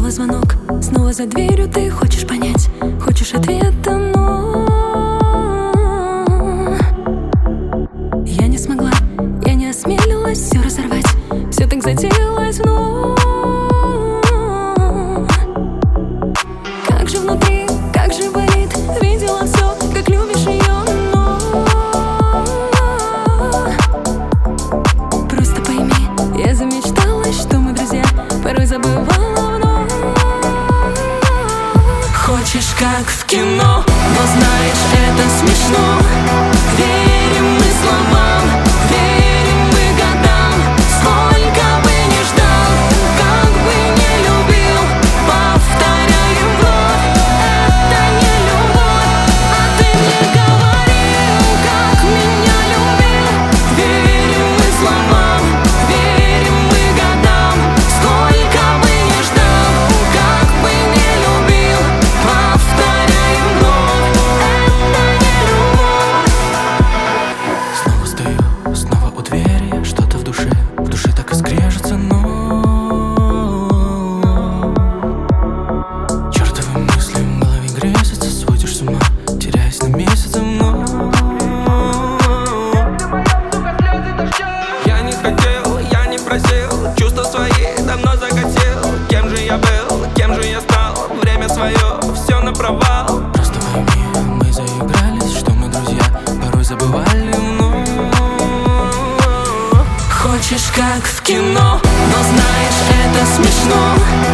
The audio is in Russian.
Снова звонок, снова за дверью. Ты хочешь понять, хочешь ответа, но я не смогла, я не осмелилась все разорвать. Все так затеялось вновь. Как же внутри, как же болит. Видела все, как любишь ее, но просто пойми, я замечталась, что мы друзья. Порой забывала вновь. Хочешь, как в кино, но знаешь, это смешно. Верим мы словам, верим мы годам. Сколько бы ни ждал, как бы не любил, повторяем вновь, это не любовь. А ты мне говорил, как меня любил. Верим мы словам, верим мы годам. Сколько бы ни ждал, как бы не любил, повторяем вновь, это не любовь. Снова стою, снова у двери. Что-то в душе так и скрежется, но чертовы мысли в голове грезятся. Сводишь с ума, теряясь на месяцы мной. Я не хотел, я не просил, чувства свои давно загасил. Кем же я был, кем же я стал, время свое, все на провал. Просто пойми, мы заигрались, что мы друзья, порой забывали вновь. Хочешь, как в кино, но знаешь, это смешно.